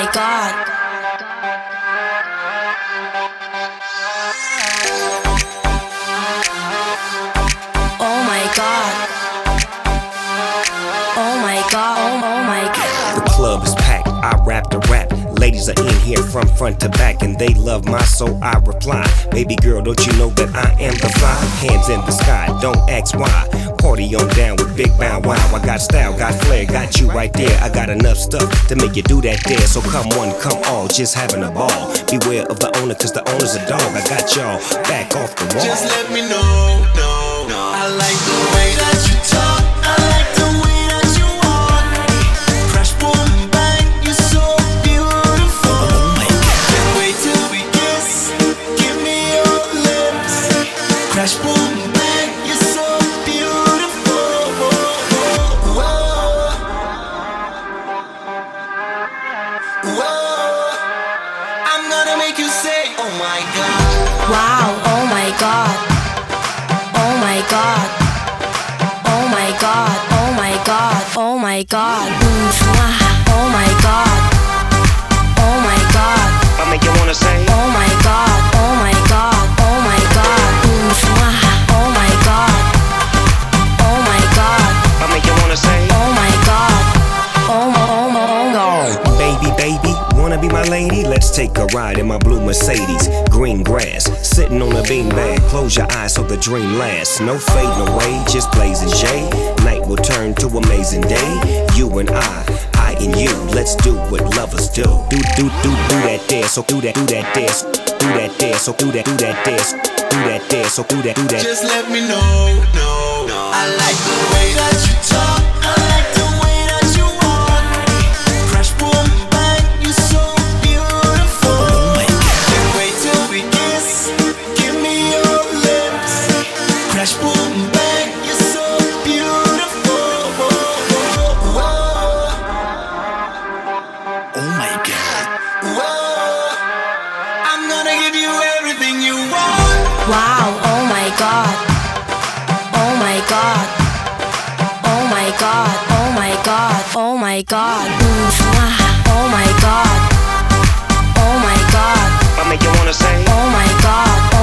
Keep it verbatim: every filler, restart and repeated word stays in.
my god. Oh my god. Oh my god. Oh, oh my god. The club is packed, I rap the rap. Ladies are in here from front to back, and they love my soul, I reply. Baby girl, don't you know that I am the fly? Hands in the sky, don't ask why. Party on down with Big Bow Wow. I got style, got flair, got you right there. I got enough stuff to make you do that there. So come one, come all, just having a ball. Beware of the owner, cause the owner's a dog. I got y'all back off the wall. Just let me know, no, no. I like the way that you talk. I like the way that you walk. Crash, boom, bang, you're so beautiful. Oh my God. Can't wait till we kiss. Give me your lips. Crash, boom, bang, you're so beautiful. Whoa. Whoa. I'm gonna make you say, oh my God. Wow, oh my god. Oh my god. Oh my god. Oh my god. Oh my god. Mm, mwah. Oh my god. Oh my god. I make you wanna say, Oh my god. Oh my god. Oh my god. Mm, mwah. Oh my god. Oh my god. I make you wanna say, Oh my god. Oh my, oh my, oh my. baby, baby, wanna be my lady? Let's take a ride in my blue Mercedes. Green grass, sitting on a beanbag. Close your eyes so the dream lasts. No fading away, just blazing shade. Night will turn to amazing day. You and I, I and you. Let's do what lovers do. Do, do, do, do that dance. So do that, do that dance. Do that dance. So do that, do that dance. Do that dance. So do that, do that. Just let me know, no, no. I like the way that you talk. I like the way that you walk. Crash, boom, bang, you're so beautiful. Oh my God. Can't wait till we kiss. Give me your lips. Crash, boom, bang, you're so beautiful. Whoa. Oh my God. Whoa. I'm gonna give you everything you want. Wow, oh my god. Oh my god. Oh my god. Oh my god. Oh my god. Mm, mwah. Oh my god. Oh my god. I make you wanna say, Oh my god.